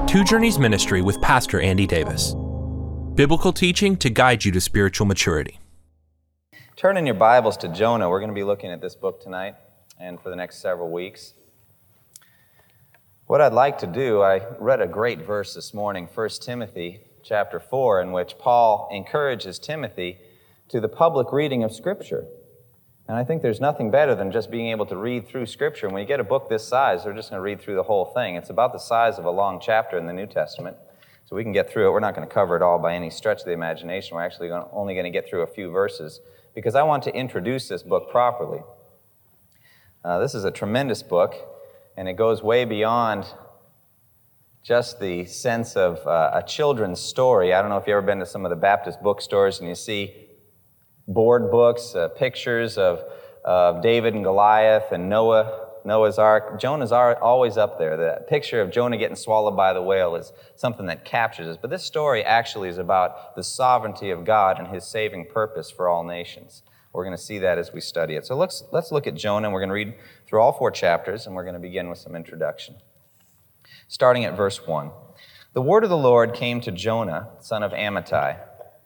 Two Journeys Ministry with Pastor Andy Davis. Biblical teaching to guide you to spiritual maturity. Turn in your Bibles to Jonah. We're going to be looking at this book tonight and for the next several weeks. What I'd like to do, I read a great verse this morning, 1 Timothy chapter 4, in which Paul encourages Timothy to the public reading of Scripture. And I think there's nothing better than just being able to read through Scripture. And when you get a book this size, we're just going to read through the whole thing. It's about the size of a long chapter in the New Testament. So we can get through it. We're not going to cover it all by any stretch of the imagination. We're actually only going to get through a few verses because I want to introduce this book properly. This is a tremendous book, and it goes way beyond just the sense of a children's story. I don't know if you've ever been to some of the Baptist bookstores and you see board books, pictures of David and Goliath and Noah's Ark. Jonah's always up there. The picture of Jonah getting swallowed by the whale is something that captures us. But this story actually is about the sovereignty of God and His saving purpose for all nations. We're going to see that as we study it. So let's look at Jonah, and we're going to read through all 4 chapters, and we're going to begin with some introduction. Starting at verse 1. The word of the Lord came to Jonah, son of Amittai.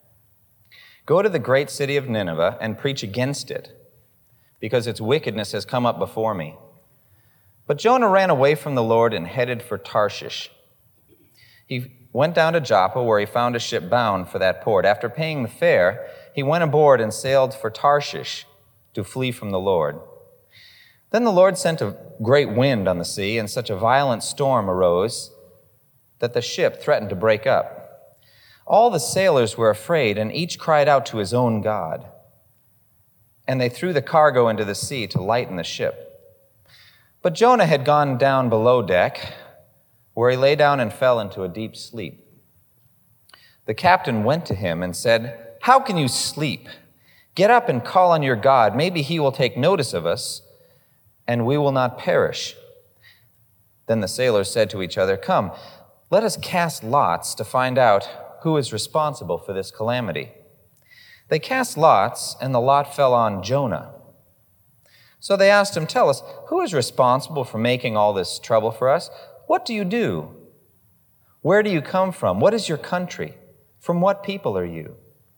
Go to the great city of Nineveh and preach against it, because its wickedness has come up before me. But Jonah ran away from the Lord and headed for Tarshish. He went down to Joppa, where he found a ship bound for that port. After paying the fare, he went aboard and sailed for Tarshish to flee from the Lord. Then the Lord sent a great wind on the sea, and such a violent storm arose that the ship threatened to break up. All the sailors were afraid, and each cried out to his own god. And they threw the cargo into the sea to lighten the ship. But Jonah had gone down below deck, where he lay down and fell into a deep sleep. The captain went to him and said, "How can you sleep? Get up and call on your God. Maybe he will take notice of us, and we will not perish." Then the sailors said to each other, "Come, let us cast lots to find out who is responsible for this calamity." They cast lots, and the lot fell on Jonah. So they asked him, "Tell us, who is responsible for making all this trouble for us? What do you do? Where do you come from? What is your country? From what people are you?"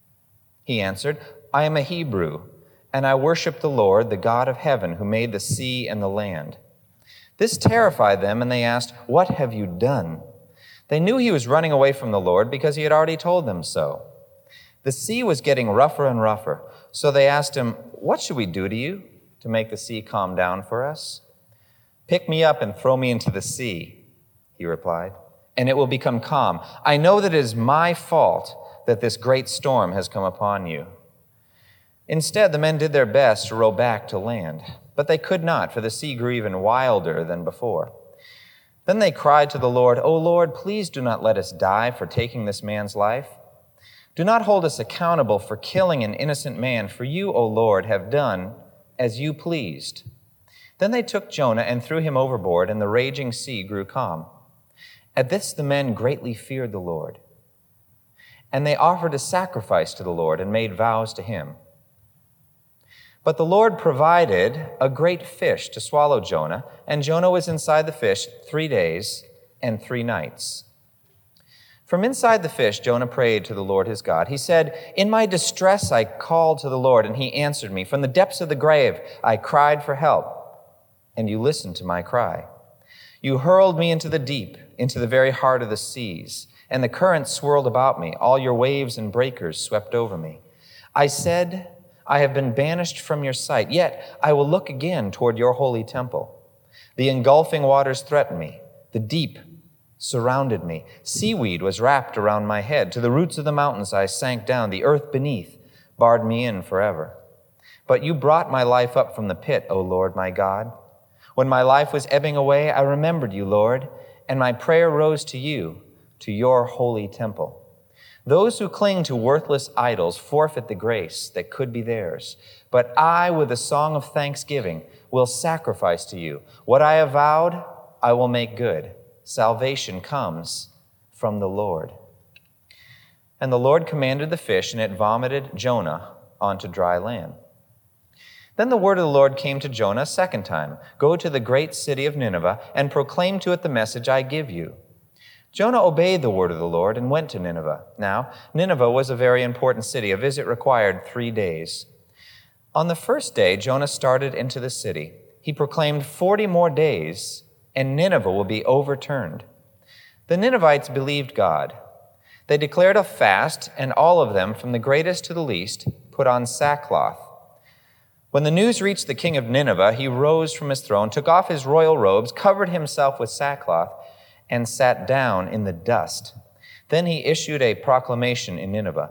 He answered, "I am a Hebrew, and I worship the Lord, the God of heaven, who made the sea and the land." This terrified them, and they asked, "What have you done?" They knew he was running away from the Lord because he had already told them so. The sea was getting rougher and rougher, so they asked him, "What should we do to you to make the sea calm down for us?" "Pick me up and throw me into the sea," he replied, "and it will become calm. I know that it is my fault that this great storm has come upon you." Instead, the men did their best to row back to land, but they could not, for the sea grew even wilder than before. Then they cried to the Lord, "O Lord, please do not let us die for taking this man's life. Do not hold us accountable for killing an innocent man, for you, O Lord, have done as you pleased." Then they took Jonah and threw him overboard, and the raging sea grew calm. At this the men greatly feared the Lord. And they offered a sacrifice to the Lord and made vows to him. But the Lord provided a great fish to swallow Jonah, and Jonah was inside the fish 3 days and 3 nights. From inside the fish, Jonah prayed to the Lord his God. He said, "In my distress I called to the Lord, and he answered me. From the depths of the grave I cried for help, and you listened to my cry. You hurled me into the deep, into the very heart of the seas, and the currents swirled about me. All your waves and breakers swept over me. I said, I have been banished from your sight, yet I will look again toward your holy temple. The engulfing waters threatened me. The deep surrounded me. Seaweed was wrapped around my head. To the roots of the mountains I sank down. The earth beneath barred me in forever. But you brought my life up from the pit, O Lord, my God. When my life was ebbing away, I remembered you, Lord, and my prayer rose to you, to your holy temple. Those who cling to worthless idols forfeit the grace that could be theirs. But I, with a song of thanksgiving, will sacrifice to you. What I have vowed, I will make good. Salvation comes from the Lord." And the Lord commanded the fish, and it vomited Jonah onto dry land. Then the word of the Lord came to Jonah a second time. "Go to the great city of Nineveh and proclaim to it the message I give you." Jonah obeyed the word of the Lord and went to Nineveh. Now, Nineveh was a very important city. A visit required 3 days. On the first day, Jonah started into the city. He proclaimed 40 more days, and Nineveh will be overturned. The Ninevites believed God. They declared a fast, and all of them, from the greatest to the least, put on sackcloth. When the news reached the king of Nineveh, he rose from his throne, took off his royal robes, covered himself with sackcloth, and sat down in the dust. Then he issued a proclamation in Nineveh.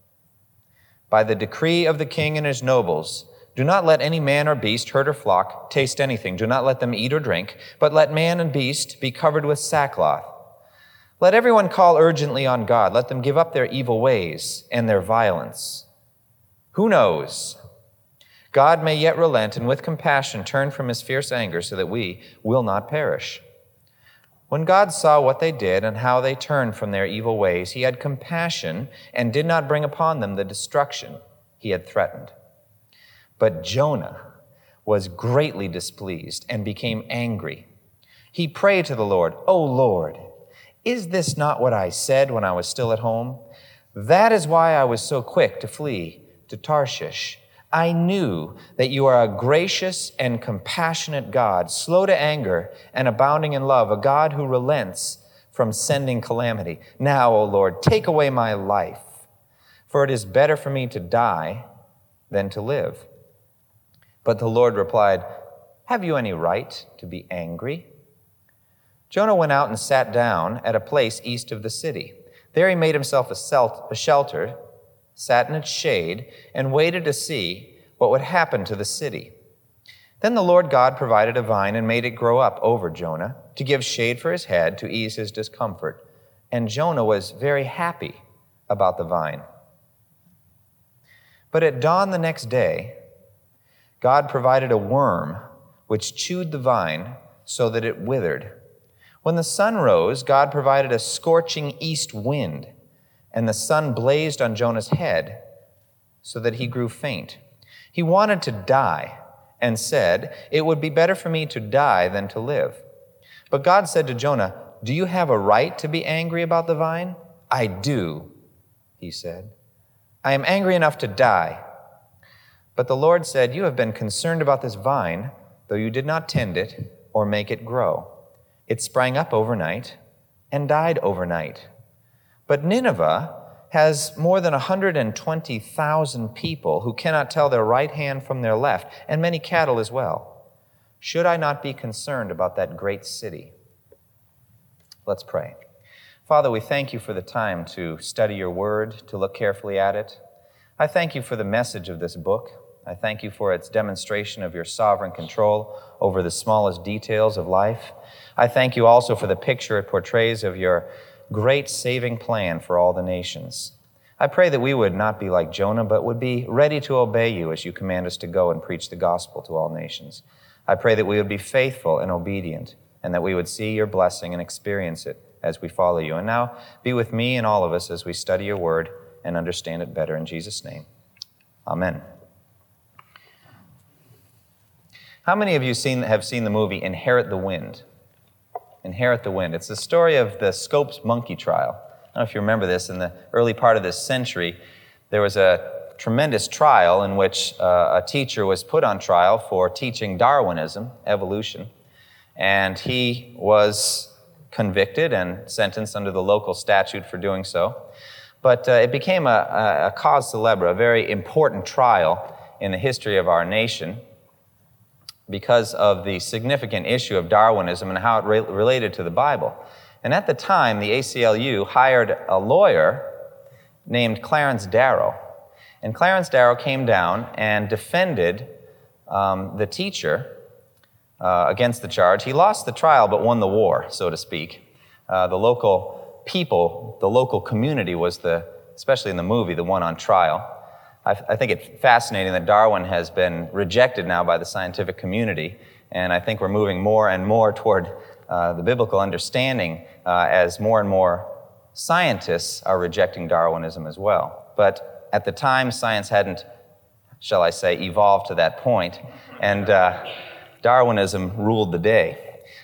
By the decree of the king and his nobles, do not let any man or beast, herd or flock, taste anything. Do not let them eat or drink, but let man and beast be covered with sackcloth. Let everyone call urgently on God. Let them give up their evil ways and their violence. Who knows? God may yet relent and with compassion turn from his fierce anger so that we will not perish. When God saw what they did and how they turned from their evil ways, he had compassion and did not bring upon them the destruction he had threatened. But Jonah was greatly displeased and became angry. He prayed to the Lord, "O Lord, is this not what I said when I was still at home? That is why I was so quick to flee to Tarshish. I knew that you are a gracious and compassionate God, slow to anger and abounding in love, a God who relents from sending calamity. Now, O Lord, take away my life, for it is better for me to die than to live." But the Lord replied, "Have you any right to be angry?" Jonah went out and sat down at a place east of the city. There he made himself a shelter, sat in its shade, and waited to see what would happen to the city. Then the Lord God provided a vine and made it grow up over Jonah to give shade for his head to ease his discomfort. And Jonah was very happy about the vine. But at dawn the next day, God provided a worm which chewed the vine so that it withered. When the sun rose, God provided a scorching east wind, and the sun blazed on Jonah's head so that he grew faint. He wanted to die and said, "It would be better for me to die than to live." But God said to Jonah, "Do you have a right to be angry about the vine?" "I do," he said. "I am angry enough to die." But the Lord said, "You have been concerned about this vine, though you did not tend it or make it grow. It sprang up overnight and died overnight. But Nineveh has more than 120,000 people who cannot tell their right hand from their left, and many cattle as well. Should I not be concerned about that great city?" Let's pray. Father, we thank you for the time to study your word, to look carefully at it. I thank you for the message of this book. I thank you for its demonstration of your sovereign control over the smallest details of life. I thank you also for the picture it portrays of your great saving plan for all the nations. I pray that we would not be like Jonah, but would be ready to obey you as you command us to go and preach the gospel to all nations. I pray that we would be faithful and obedient, and that we would see your blessing and experience it as we follow you. And now be with me and all of us as we study your word and understand it better. In Jesus' name, amen. How many of you have seen the movie Inherit the Wind? Inherit the Wind. It's the story of the Scopes monkey trial. I don't know if you remember this. In the early part of this century, there was a tremendous trial in which a teacher was put on trial for teaching Darwinism, evolution, and he was convicted and sentenced under the local statute for doing so. But it became a cause célèbre, a very important trial in the history of our nation, because of the significant issue of Darwinism and how it related to the Bible. And at the time, the ACLU hired a lawyer named Clarence Darrow. And Clarence Darrow came down and defended the teacher against the charge. He lost the trial but won the war, so to speak. The local people, the local community was especially in the movie, the one on trial. I think it's fascinating that Darwin has been rejected now by the scientific community, and I think we're moving more and more toward the biblical understanding as more and more scientists are rejecting Darwinism as well. But at the time, science hadn't, shall I say, evolved to that point, and Darwinism ruled the day.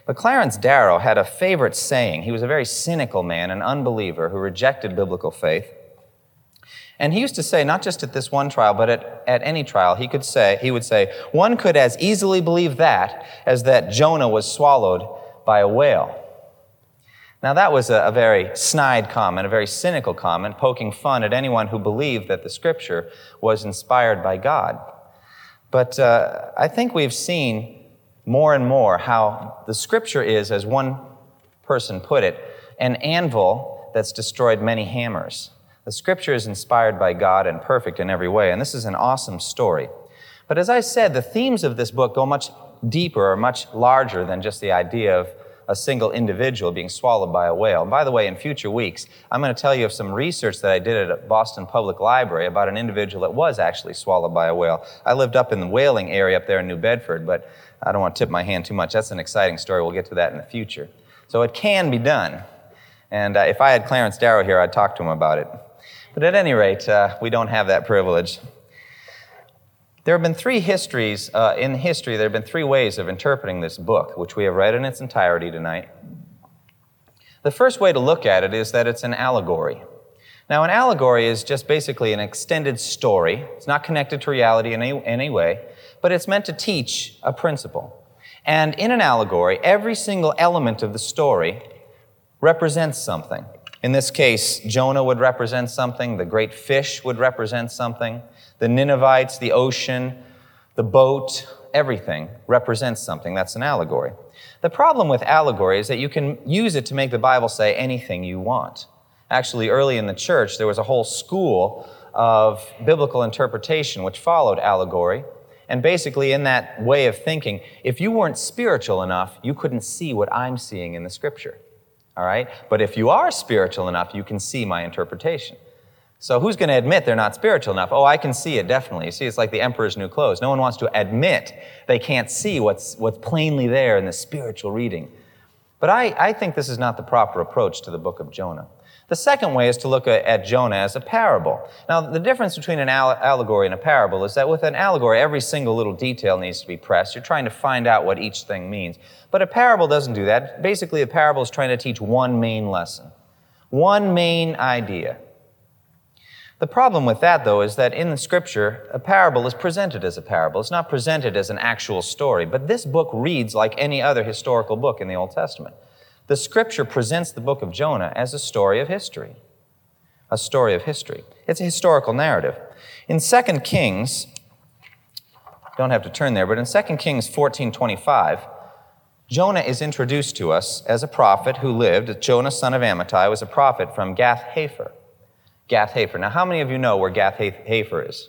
But Clarence Darrow had a favorite saying. He was a very cynical man, an unbeliever who rejected biblical faith. And he used to say, not just at this one trial, but at any trial, he would say, one could as easily believe that as that Jonah was swallowed by a whale. Now that was a very snide comment, a very cynical comment, poking fun at anyone who believed that the Scripture was inspired by God. But I think we've seen more and more how the Scripture is, as one person put it, an anvil that's destroyed many hammers. The Scripture is inspired by God and perfect in every way, and this is an awesome story. But as I said, the themes of this book go much deeper or much larger than just the idea of a single individual being swallowed by a whale. And by the way, in future weeks, I'm going to tell you of some research that I did at Boston Public Library about an individual that was actually swallowed by a whale. I lived up in the whaling area up there in New Bedford, but I don't want to tip my hand too much. That's an exciting story. We'll get to that in the future. So it can be done. And if I had Clarence Darrow here, I'd talk to him about it. But at any rate, we don't have that privilege. There have been in history, there have been three ways of interpreting this book, which we have read in its entirety tonight. The first way to look at it is that it's an allegory. Now, an allegory is just basically an extended story. It's not connected to reality in any way, but it's meant to teach a principle. And in an allegory, every single element of the story represents something. In this case, Jonah would represent something, the great fish would represent something, the Ninevites, the ocean, the boat, everything represents something. That's an allegory. The problem with allegory is that you can use it to make the Bible say anything you want. Actually, early in the church, there was a whole school of biblical interpretation which followed allegory. And basically, in that way of thinking, if you weren't spiritual enough, you couldn't see what I'm seeing in the Scripture. All right? But if you are spiritual enough, you can see my interpretation. So who's going to admit they're not spiritual enough? Oh, I can see it, definitely. You see, it's like the emperor's new clothes. No one wants to admit they can't see what's plainly there in the spiritual reading. But I think this is not the proper approach to the book of Jonah. The second way is to look at Jonah as a parable. Now, the difference between an allegory and a parable is that with an allegory, every single little detail needs to be pressed. You're trying to find out what each thing means. But a parable doesn't do that. Basically, a parable is trying to teach one main lesson, one main idea. The problem with that, though, is that in the Scripture, a parable is presented as a parable. It's not presented as an actual story. But this book reads like any other historical book in the Old Testament. The Scripture presents the book of Jonah as a story of history. A story of history. It's a historical narrative. In 2 Kings, don't have to turn there, but in 2 Kings 14:25, Jonah is introduced to us as a prophet who lived. Jonah, son of Amittai, was a prophet from Gath-Hepher. Gath-Hepher. Now, how many of you know where Gath-Hepher is?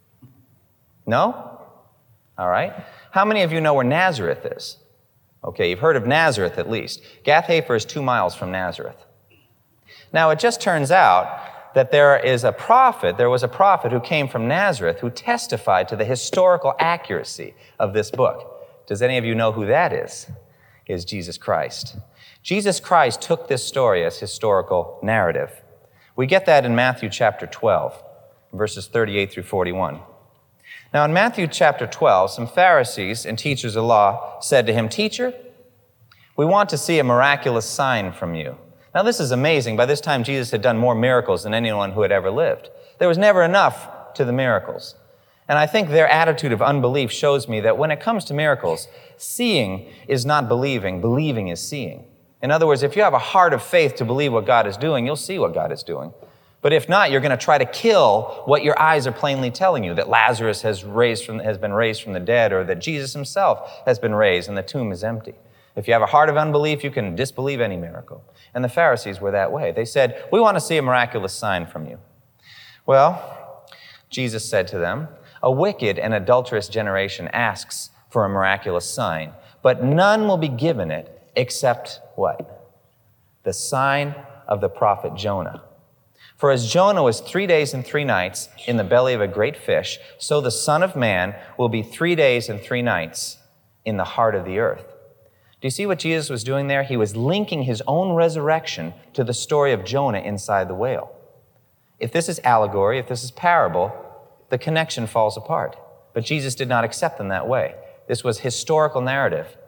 No? All right. How many of you know where Nazareth is? Okay, you've heard of Nazareth at least. Gath-Hepher is 2 miles from Nazareth. Now, it just turns out that there was a prophet who came from Nazareth who testified to the historical accuracy of this book. Does any of you know who that is? Is Jesus Christ. Jesus Christ took this story as historical narrative. We get that in Matthew chapter 12, verses 38 through 41. Now, in Matthew chapter 12, some Pharisees and teachers of law said to him, "Teacher, we want to see a miraculous sign from you." Now, this is amazing. By this time, Jesus had done more miracles than anyone who had ever lived. There was never enough to the miracles. And I think their attitude of unbelief shows me that when it comes to miracles, seeing is not believing, believing is seeing. In other words, if you have a heart of faith to believe what God is doing, you'll see what God is doing. But if not, you're going to try to kill what your eyes are plainly telling you, that Lazarus has been raised from the dead, or that Jesus himself has been raised and the tomb is empty. If you have a heart of unbelief, you can disbelieve any miracle. And the Pharisees were that way. They said, "We want to see a miraculous sign from you." Well, Jesus said to them, "A wicked and adulterous generation asks for a miraculous sign, but none will be given it except" what? "The sign of the prophet Jonah. For as Jonah was 3 days and 3 nights in the belly of a great fish, so the Son of Man will be 3 days and 3 nights in the heart of the earth." Do you see what Jesus was doing there? He was linking his own resurrection to the story of Jonah inside the whale. If this is allegory, if this is parable, the connection falls apart. But Jesus did not accept them that way. This was historical narrative.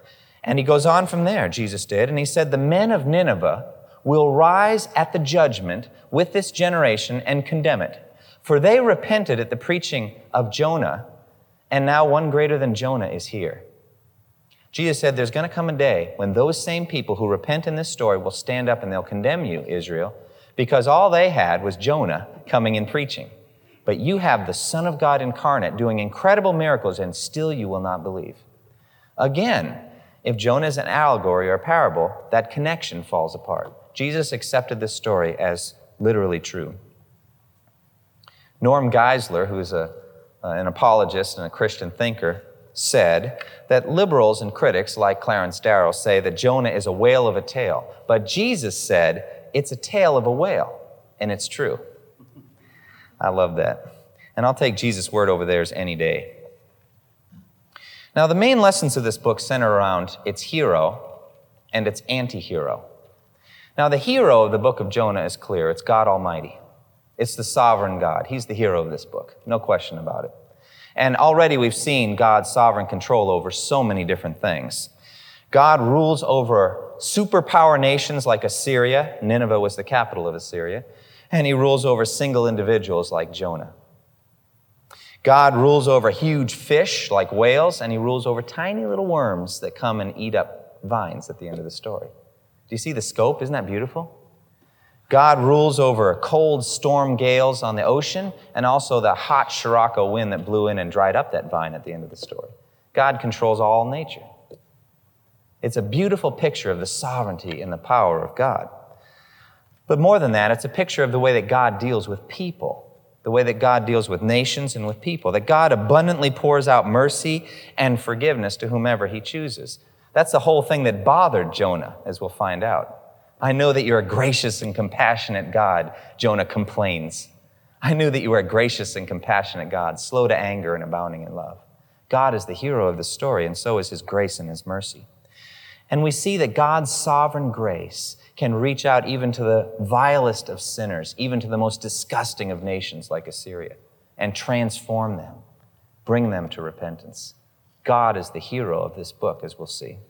And he goes on from there, Jesus did, and he said, the men of Nineveh will rise at the judgment with this generation and condemn it. For they repented at the preaching of Jonah, and now one greater than Jonah is here. Jesus said there's going to come a day when those same people who repent in this story will stand up and they'll condemn you, Israel, because all they had was Jonah coming and preaching. But you have the Son of God incarnate doing incredible miracles, and still you will not believe. Again, if Jonah is an allegory or a parable, that connection falls apart. Jesus accepted this story as literally true. Norm Geisler, who is an apologist and a Christian thinker, said that liberals and critics like Clarence Darrow say that Jonah is a whale of a tale, but Jesus said it's a tale of a whale, and it's true. I love that. And I'll take Jesus' word over theirs any day. Now, the main lessons of this book center around its hero and its anti-hero. Now, the hero of the book of Jonah is clear. It's God Almighty. It's the sovereign God. He's the hero of this book. No question about it. And already we've seen God's sovereign control over so many different things. God rules over superpower nations like Assyria. Nineveh was the capital of Assyria. And he rules over single individuals like Jonah. God rules over huge fish like whales, and he rules over tiny little worms that come and eat up vines at the end of the story. Do you see the scope? Isn't that beautiful? God rules over cold storm gales on the ocean and also the hot Scirocco wind that blew in and dried up that vine at the end of the story. God controls all nature. It's a beautiful picture of the sovereignty and the power of God. But more than that, it's a picture of the way that God deals with people, the way that God deals with nations and with people, that God abundantly pours out mercy and forgiveness to whomever he chooses. That's the whole thing that bothered Jonah, as we'll find out. I know that you're a gracious and compassionate God, Jonah complains. I knew that you were a gracious and compassionate God, slow to anger and abounding in love. God is the hero of the story, and so is his grace and his mercy. And we see that God's sovereign grace can reach out even to the vilest of sinners, even to the most disgusting of nations like Assyria, and transform them, bring them to repentance. God is the hero of this book, as we'll see.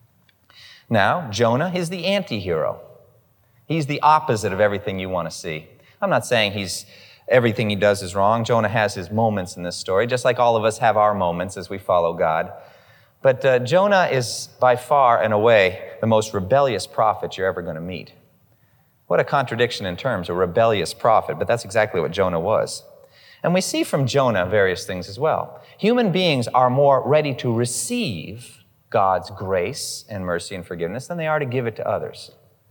Now, Jonah is the anti-hero. He's the opposite of everything you want to see. I'm not saying everything he does is wrong. Jonah has his moments in this story, just like all of us have our moments as we follow God. But Jonah is by far and away the most rebellious prophet you're ever going to meet. What a contradiction in terms, a rebellious prophet, but that's exactly what Jonah was. And we see from Jonah various things as well. Human beings are more ready to receive God's grace and mercy and forgiveness than they are to give it to others.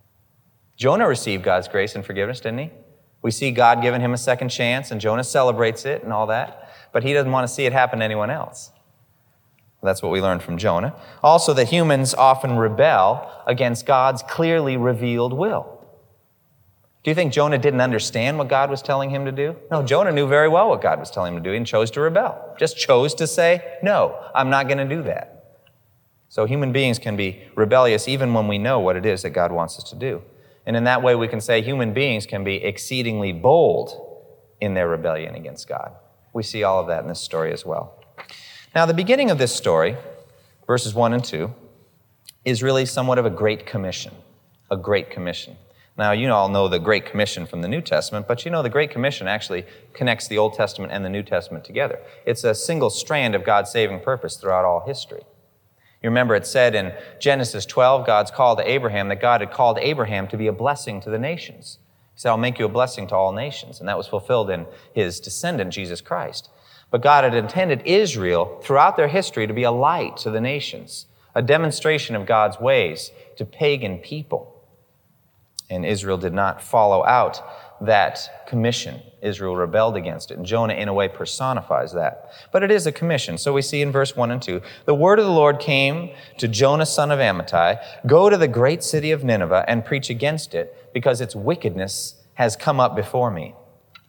Jonah received God's grace and forgiveness, didn't he? We see God giving him a second chance, and Jonah celebrates it and all that, but he doesn't want to see it happen to anyone else. That's what we learned from Jonah. Also, that humans often rebel against God's clearly revealed will. Do you think Jonah didn't understand what God was telling him to do? No, Jonah knew very well what God was telling him to do and chose to rebel. Just chose to say, no, I'm not going to do that. So human beings can be rebellious even when we know what it is that God wants us to do. And in that way, we can say human beings can be exceedingly bold in their rebellion against God. We see all of that in this story as well. Now, the beginning of this story, verses 1 and 2, is really somewhat of a great commission. A great commission. Now, you all know the Great Commission from the New Testament, but you know the Great Commission actually connects the Old Testament and the New Testament together. It's a single strand of God's saving purpose throughout all history. You remember it said in Genesis 12, God's call to Abraham, that God had called Abraham to be a blessing to the nations. He said, I'll make you a blessing to all nations. And that was fulfilled in his descendant, Jesus Christ. But God had intended Israel throughout their history to be a light to the nations, a demonstration of God's ways to pagan people. And Israel did not follow out that commission. Israel rebelled against it, and Jonah in a way personifies that. But it is a commission. So we see in verse 1 and 2, the word of the Lord came to Jonah, son of Amittai, go to the great city of Nineveh and preach against it, because its wickedness has come up before me.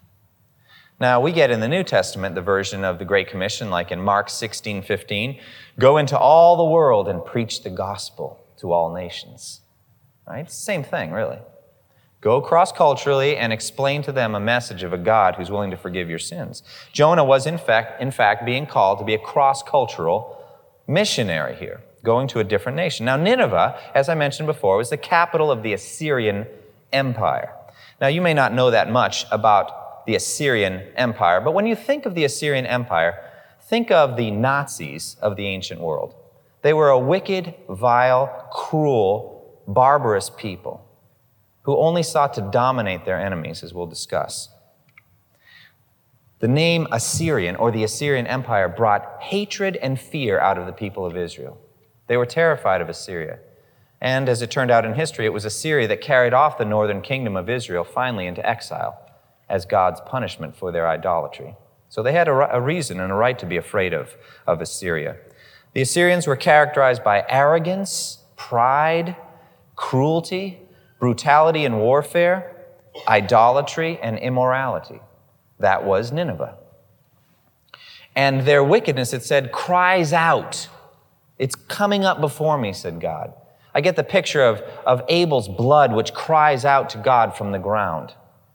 Now, we get in the New Testament the version of the Great Commission, like in Mark 16:15, go into all the world and preach the gospel to all nations. Right? It's the same thing, really. Go cross-culturally and explain to them a message of a God who's willing to forgive your sins. Jonah was, in fact, being called to be a cross-cultural missionary here. going to a different nation. Now, Nineveh, as I mentioned before, was the capital of the Assyrian Empire. Now, you may not know that much about the Assyrian Empire, but when you think of the Assyrian Empire, think of the Nazis of the ancient world. They were a wicked, vile, cruel, barbarous people who only sought to dominate their enemies, as we'll discuss. The name Assyrian, or the Assyrian Empire, brought hatred and fear out of the people of Israel. They were terrified of Assyria. And as it turned out in history, it was Assyria that carried off the northern kingdom of Israel finally into exile as God's punishment for their idolatry. So they had a reason and a right to be afraid of Assyria. The Assyrians were characterized by arrogance, pride, cruelty, brutality and warfare, idolatry, and immorality. That was Nineveh. And their wickedness, it said, cries out. It's coming up before me, said God. I get the picture of Abel's blood, which cries out to God from the ground.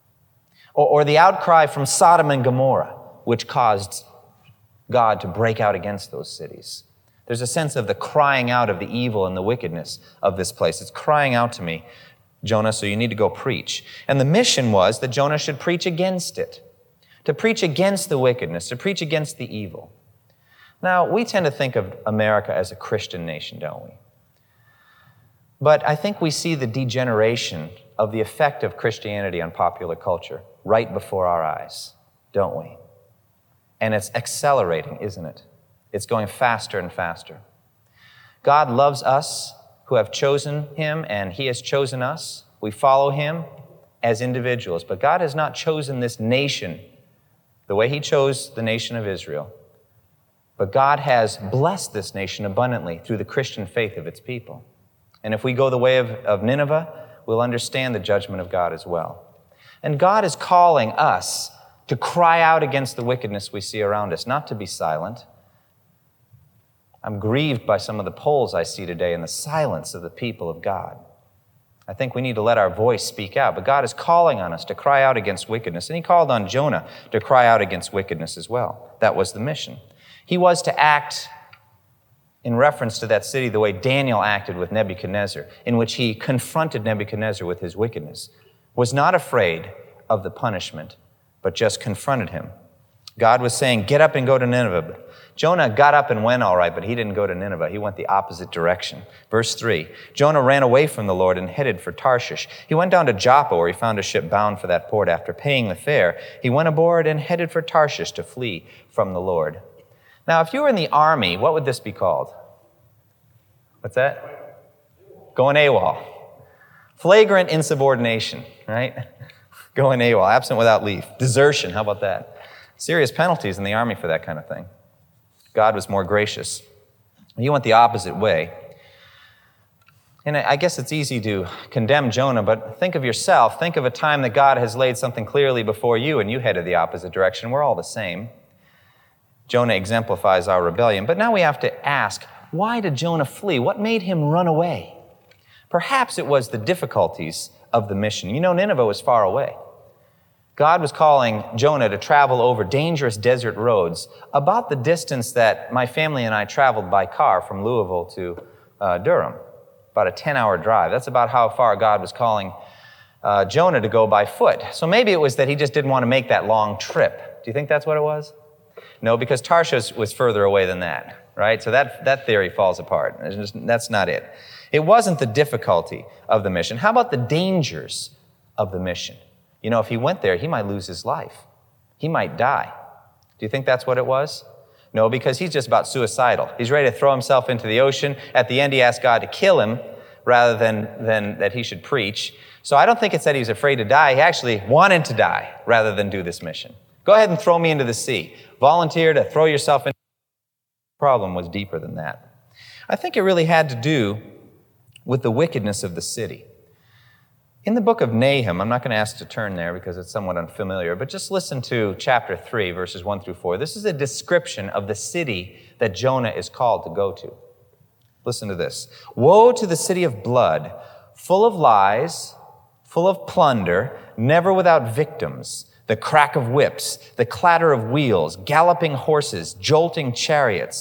Or the outcry from Sodom and Gomorrah, which caused God to break out against those cities. There's a sense of the crying out of the evil and the wickedness of this place. It's crying out to me, Jonah, so you need to go preach. And the mission was that Jonah should preach against it, to preach against the wickedness, to preach against the evil. Now, we tend to think of America as a Christian nation, don't we? But I think we see the degeneration of the effect of Christianity on popular culture right before our eyes, don't we? And it's accelerating, isn't it? It's going faster and faster. God loves us who have chosen Him, and He has chosen us. We follow Him as individuals, but God has not chosen this nation the way He chose the nation of Israel. But God has blessed this nation abundantly through the Christian faith of its people. And if we go the way of Nineveh, we'll understand the judgment of God as well. And God is calling us to cry out against the wickedness we see around us, not to be silent. I'm grieved by some of the polls I see today and the silence of the people of God. I think we need to let our voice speak out, but God is calling on us to cry out against wickedness, and He called on Jonah to cry out against wickedness as well. That was the mission. He was to act in reference to that city the way Daniel acted with Nebuchadnezzar, in which he confronted Nebuchadnezzar with his wickedness, was not afraid of the punishment, but just confronted him. God was saying, get up and go to Nineveh. Jonah got up and went all right, but he didn't go to Nineveh. He went the opposite direction. Verse 3, Jonah ran away from the Lord and headed for Tarshish. He went down to Joppa, where he found a ship bound for that port. After paying the fare, he went aboard and headed for Tarshish to flee from the Lord. Now, if you were in the army, what would this be called? What's that? Going AWOL. Flagrant insubordination, right? Going AWOL, absent without leave. Desertion, how about that? Serious penalties in the army for that kind of thing. God was more gracious. He went the opposite way. And I guess it's easy to condemn Jonah, but think of yourself. Think of a time that God has laid something clearly before you and you headed the opposite direction. We're all the same. Jonah exemplifies our rebellion. But now we have to ask, why did Jonah flee? What made him run away? Perhaps it was the difficulties of the mission. You know, Nineveh was far away. God was calling Jonah to travel over dangerous desert roads, about the distance that my family and I traveled by car from Louisville to Durham, about a 10-hour drive. That's about how far God was calling Jonah to go by foot. So maybe it was that he just didn't want to make that long trip. Do you think that's what it was? No, because Tarshish was further away than that, right? So that theory falls apart. That's not it. It wasn't the difficulty of the mission. How about the dangers of the mission? You know, if he went there, he might lose his life. He might die. Do you think that's what it was? No, because he's just about suicidal. He's ready to throw himself into the ocean. At the end, he asked God to kill him rather than that he should preach. So I don't think it's that he was afraid to die. He actually wanted to die rather than do this mission. Go ahead and throw me into the sea. Volunteer to throw yourself into the problem was deeper than that. I think it really had to do with the wickedness of the city. In the book of Nahum, I'm not going to ask to turn there because it's somewhat unfamiliar, but just listen to chapter 3, verses 1 through 4. This is a description of the city that Jonah is called to go to. Listen to this. Woe to the city of blood, full of lies, full of plunder, never without victims, the crack of whips, the clatter of wheels, galloping horses, jolting chariots,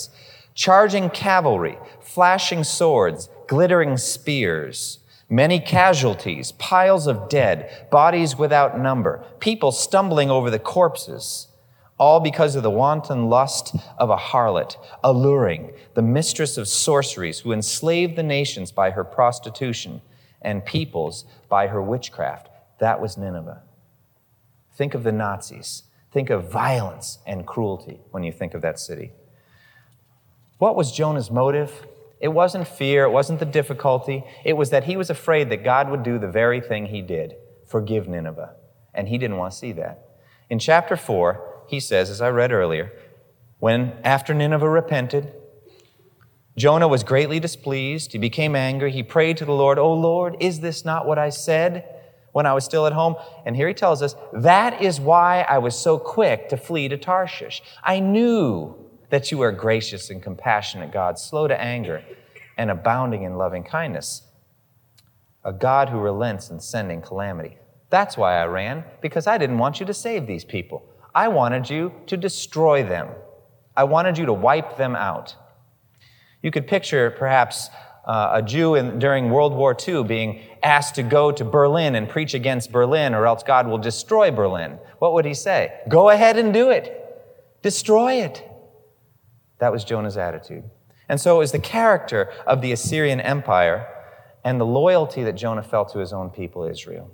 Charging cavalry, flashing swords, glittering spears, many casualties, piles of dead, bodies without number, people stumbling over the corpses, all because of the wanton lust of a harlot, alluring, the mistress of sorceries, who enslaved the nations by her prostitution and peoples by her witchcraft. That was Nineveh. Think of the Nazis. Think of violence and cruelty when you think of that city. What was Jonah's motive? It wasn't fear, it wasn't the difficulty. It was that he was afraid that God would do the very thing he did, forgive Nineveh. And he didn't want to see that. In chapter 4, he says, as I read earlier, when after Nineveh repented, Jonah was greatly displeased. He became angry. He prayed to the Lord, "O Lord, is this not what I said when I was still at home?" And here he tells us, "That is why I was so quick to flee to Tarshish. I knew that you are gracious and compassionate God, slow to anger and abounding in loving kindness, a God who relents in sending calamity. That's why I ran, because I didn't want you to save these people. I wanted you to destroy them. I wanted you to wipe them out." You could picture perhaps a Jew during World War II being asked to go to Berlin and preach against Berlin, or else God will destroy Berlin. What would he say? Go ahead and do it. Destroy it. That was Jonah's attitude. And so it was the character of the Assyrian Empire and the loyalty that Jonah felt to his own people, Israel.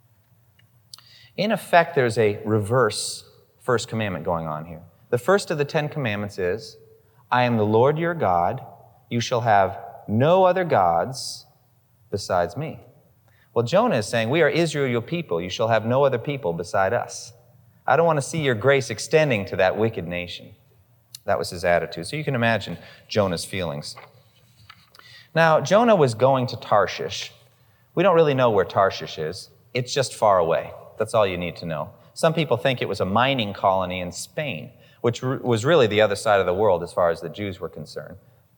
In effect, there's a reverse first commandment going on here. The first of the 10 commandments is, "I am the Lord your God. You shall have no other gods besides me." Well, Jonah is saying, we are Israel, your people. You shall have no other people beside us. I don't want to see your grace extending to that wicked nation. That was his attitude. So you can imagine Jonah's feelings. Now, Jonah was going to Tarshish. We don't really know where Tarshish is. It's just far away. That's all you need to know. Some people think it was a mining colony in Spain, which was really the other side of the world as far as the Jews were concerned.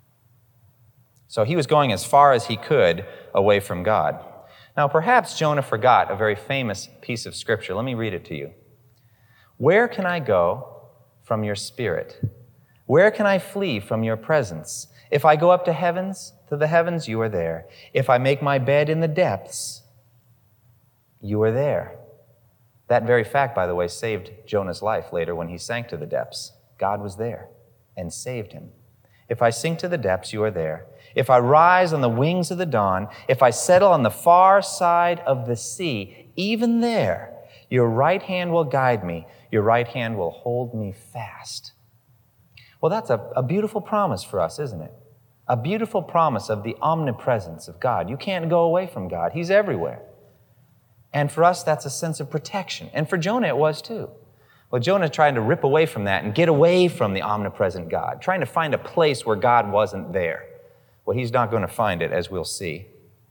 So he was going as far as he could away from God. Now, perhaps Jonah forgot a very famous piece of scripture. Let me read it to you. "Where can I go from your spirit? Where can I flee from your presence? If I go up to the heavens, you are there. If I make my bed in the depths, you are there." That very fact, by the way, saved Jonah's life later when he sank to the depths. God was there and saved him. "If I sink to the depths, you are there. If I rise on the wings of the dawn, if I settle on the far side of the sea, even there, your right hand will guide me. Your right hand will hold me fast." Well, that's a beautiful promise for us, isn't it? A beautiful promise of the omnipresence of God. You can't go away from God. He's everywhere. And for us, that's a sense of protection. And for Jonah, it was too. Well, Jonah tried to rip away from that and get away from the omnipresent God, trying to find a place where God wasn't there. Well, he's not going to find it, as we'll see.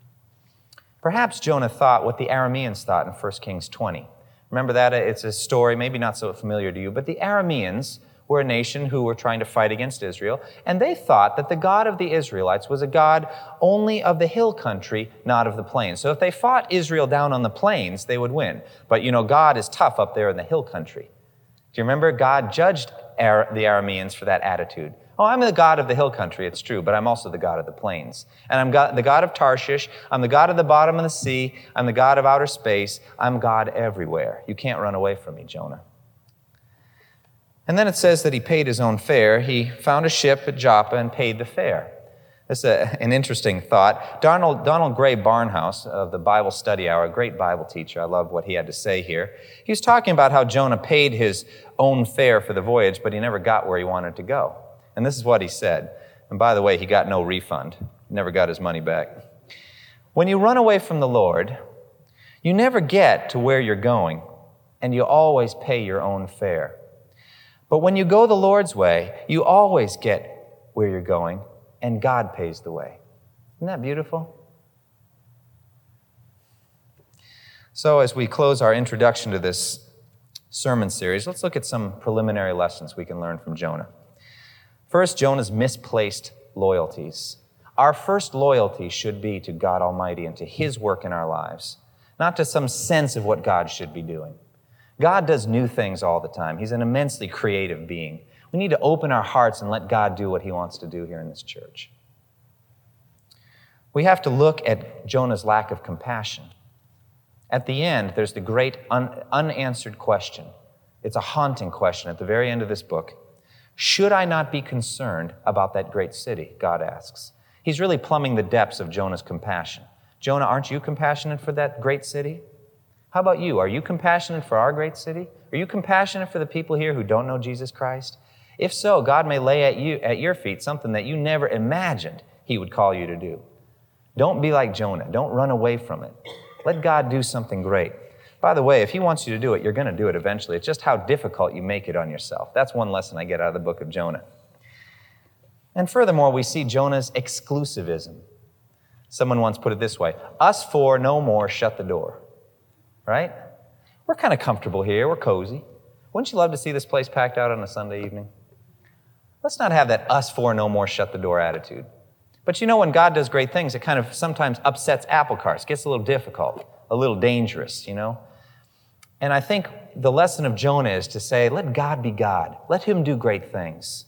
Perhaps Jonah thought what the Arameans thought in 1 Kings 20. Remember that? It's a story, maybe not so familiar to you, but the Arameans were a nation who were trying to fight against Israel, and they thought that the God of the Israelites was a God only of the hill country, not of the plains. So if they fought Israel down on the plains, they would win. But God is tough up there in the hill country. Do you remember? God judged the Arameans for that attitude. "Oh, I'm the God of the hill country, it's true, but I'm also the God of the plains. And I'm the God of Tarshish. I'm the God of the bottom of the sea. I'm the God of outer space. I'm God everywhere. You can't run away from me, Jonah." And then it says that he paid his own fare. He found a ship at Joppa and paid the fare. That's an interesting thought. Donald Gray Barnhouse of the Bible Study Hour, a great Bible teacher, I love what he had to say here. He was talking about how Jonah paid his own fare for the voyage, but he never got where he wanted to go. And this is what he said. And by the way, he got no refund. He never got his money back. "When you run away from the Lord, you never get to where you're going, and you always pay your own fare. But when you go the Lord's way, you always get where you're going, and God pays the way." Isn't that beautiful? So as we close our introduction to this sermon series, let's look at some preliminary lessons we can learn from Jonah. First, Jonah's misplaced loyalties. Our first loyalty should be to God Almighty and to His work in our lives, not to some sense of what God should be doing. God does new things all the time. He's an immensely creative being. We need to open our hearts and let God do what he wants to do here in this church. We have to look at Jonah's lack of compassion. At the end, there's the great unanswered question. It's a haunting question at the very end of this book. Should I not be concerned about that great city? God asks. He's really plumbing the depths of Jonah's compassion. Jonah, aren't you compassionate for that great city? How about you? Are you compassionate for our great city? Are you compassionate for the people here who don't know Jesus Christ? If so, God may lay at your feet something that you never imagined he would call you to do. Don't be like Jonah. Don't run away from it. Let God do something great. By the way, if he wants you to do it, you're going to do it eventually. It's just how difficult you make it on yourself. That's one lesson I get out of the book of Jonah. And furthermore, we see Jonah's exclusivism. Someone once put it this way, us four, no more, shut the door. Right? We're kind of comfortable here. We're cozy. Wouldn't you love to see this place packed out on a Sunday evening? Let's not have that us four, no more, shut the door attitude. But you know, when God does great things, it kind of sometimes upsets apple carts, gets a little difficult, a little dangerous, you know? And I think the lesson of Jonah is to say, let God be God. Let him do great things.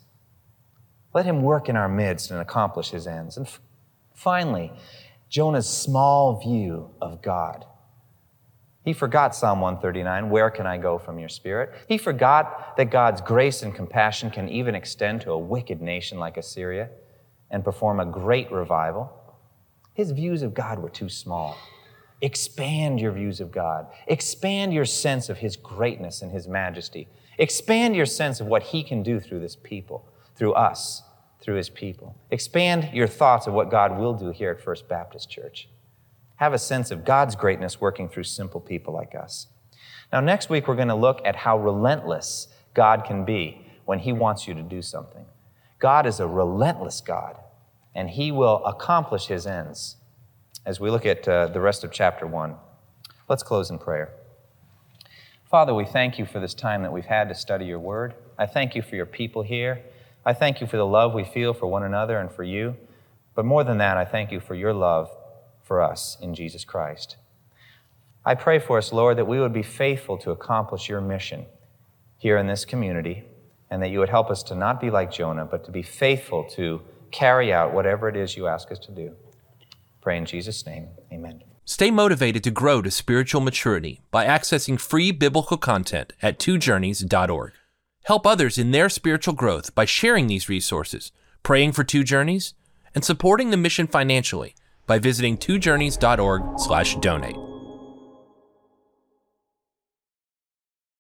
Let him work in our midst and accomplish his ends. And finally, Jonah's small view of God. He forgot Psalm 139, where can I go from your spirit? He forgot that God's grace and compassion can even extend to a wicked nation like Assyria and perform a great revival. His views of God were too small. Expand your views of God. Expand your sense of his greatness and his majesty. Expand your sense of what he can do through this people, through us, through his people. Expand your thoughts of what God will do here at First Baptist Church. Have a sense of God's greatness working through simple people like us. Now, next week, we're going to look at how relentless God can be when he wants you to do something. God is a relentless God, and he will accomplish his ends. As we look at the rest of chapter 1, let's close in prayer. Father, we thank you for this time that we've had to study your word. I thank you for your people here. I thank you for the love we feel for one another and for you. But more than that, I thank you for your love for us in Jesus Christ. I pray for us, Lord, that we would be faithful to accomplish your mission here in this community, and that you would help us to not be like Jonah, but to be faithful to carry out whatever it is you ask us to do. Pray in Jesus' name, amen. Stay motivated to grow to spiritual maturity by accessing free biblical content at twojourneys.org. Help others in their spiritual growth by sharing these resources, praying for Two Journeys, and supporting the mission financially by visiting twojourneys.org/donate.